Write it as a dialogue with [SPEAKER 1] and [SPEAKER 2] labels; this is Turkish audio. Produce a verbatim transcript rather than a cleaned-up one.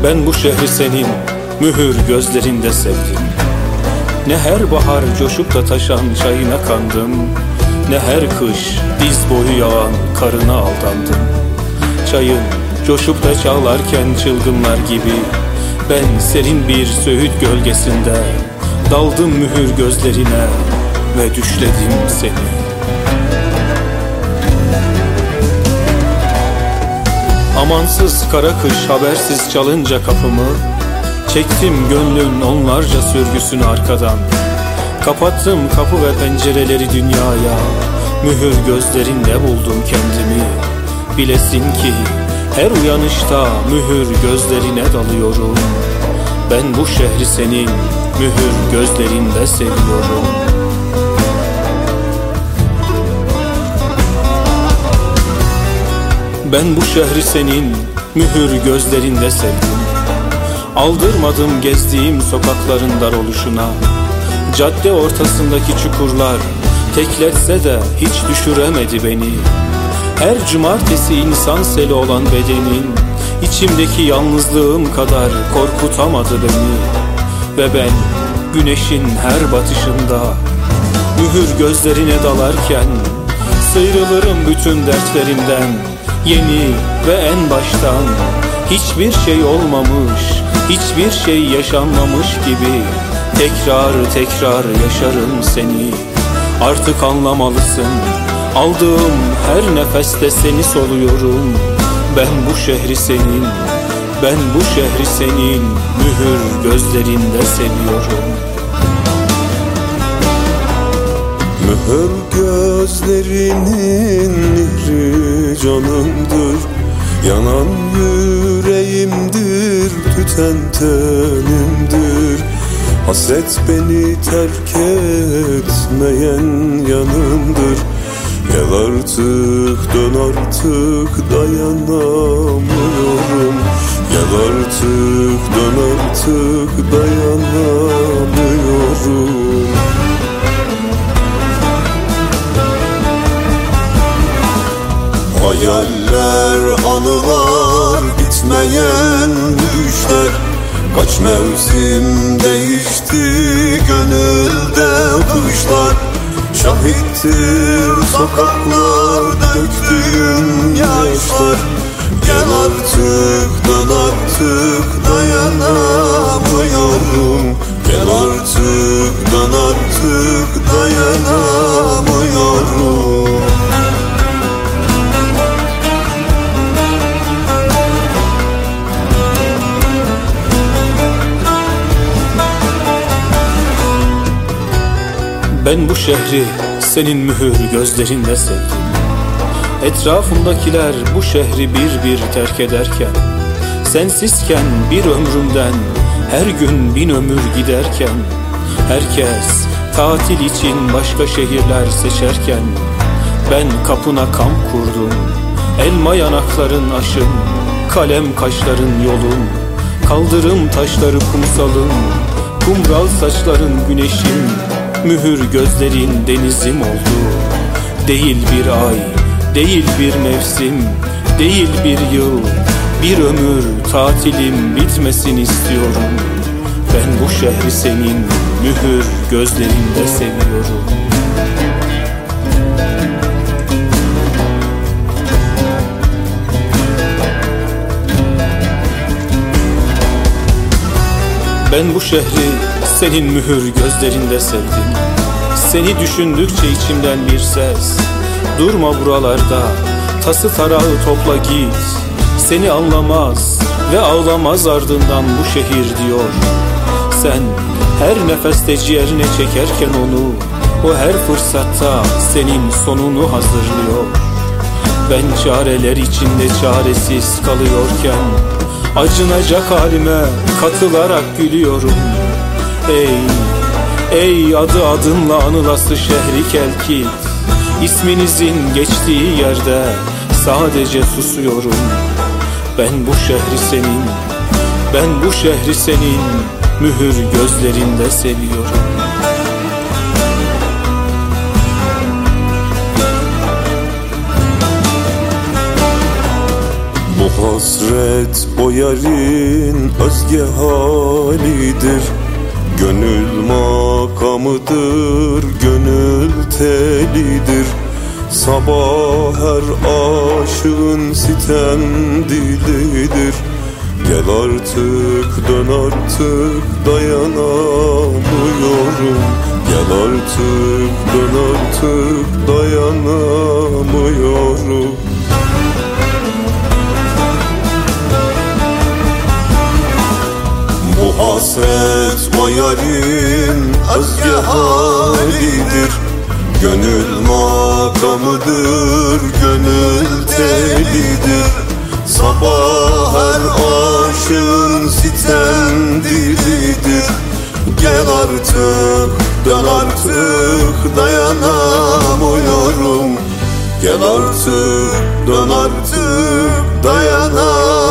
[SPEAKER 1] Ben bu şehri senin mühür gözlerinde sevdim. Ne her bahar coşup da taşan çayına kandım, ne her kış diz boyu yağan karına aldandım. Çayın coşup da çağlarken çılgınlar gibi ben serin bir söğüt gölgesinde daldım mühür gözlerine ve düşledim seni. Amansız kara kış habersiz çalınca kapımı, çektim gönlün onlarca sürgüsünü arkadan. Kapattım kapı ve pencereleri dünyaya, mühür gözlerinde buldum kendimi. Bilesin ki her uyanışta mühür gözlerine dalıyorum. Ben bu şehri senin mühür gözlerinde seviyorum. Ben bu şehri senin mühür gözlerinde sevdim. Aldırmadım gezdiğim sokakların dar oluşuna. Cadde ortasındaki çukurlar tekletse de hiç düşüremedi beni. Her cumartesi insan seli olan bedenin içimdeki yalnızlığım kadar korkutamadı beni. Ve ben güneşin her batışında mühür gözlerine dalarken sıyrılırım bütün dertlerimden yeni ve en baştan. Hiçbir şey olmamış, hiçbir şey yaşanmamış gibi tekrar tekrar yaşarım seni. Artık anlamalısın, aldığım her nefeste seni soluyorum. Ben bu şehri senin, ben bu şehri senin mühür gözlerinde seviyorum.
[SPEAKER 2] Mühür gözlerinin mihri canımdır, yanan yüreğimdir, tüten tenimdir. Hasret beni terk etmeyen yanımdır. Gel artık, dön artık, dayanamıyorum. Gel artık, dön artık, dayanamıyorum. Hayaller, anılar, bitmeyen düşler. Kaç mevsim değişti gönülde kışlar. Şahittir sokaklar döktüğüm yaşlar. Gel artık, dön artık, dayanamıyorum. Gel artık, dön artık, dayanamıyorum.
[SPEAKER 1] Ben bu şehri senin mühür gözlerinde sevdim. Etrafımdakiler bu şehri bir bir terk ederken, sensizken bir ömrümden her gün bin ömür giderken, herkes tatil için başka şehirler seçerken, ben kapına kamp kurdum. Elma yanakların aşım, kalem kaşların yolum, kaldırım taşları kumsalım, kumral saçların güneşim, mühür gözlerin denizim oldu. Değil bir ay, değil bir mevsim, değil bir yıl, bir ömür tatilim bitmesin istiyorum. Ben bu şehri senin mühür gözlerinde seviyorum. Ben bu şehri senin mühür gözlerinde sevdim. Seni düşündükçe içimden bir ses, durma buralarda, tası tarağı topla git. Seni anlamaz ve ağlamaz ardından bu şehir diyor. Sen her nefeste ciğerine çekerken onu, o her fırsatta senin sonunu hazırlıyor. Ben çareler içinde çaresiz kalıyorken, acınacak halime katılarak gülüyorum. Ey, ey adı adınla anılası şehri Kelkit, İsminizin geçtiği yerde sadece susuyorum. Ben bu şehri senin, ben bu şehri senin mühür gözlerinde seviyorum.
[SPEAKER 2] hasret o yarın özge halidir. Gönül makamıdır, gönül telidir. Sabah her aşığın sitem dilidir. Gel artık, dön artık, dayanamıyorum. Gel artık, dön artık, dayanamıyorum. Bu hasret o yarın özge halidir. Gönül makamıdır, gönül telidir. Sabah her aşığın sitem dilidir. Gel artık, dön artık, dayanamıyorum. Gel artık, dön artık, dayanamıyorum.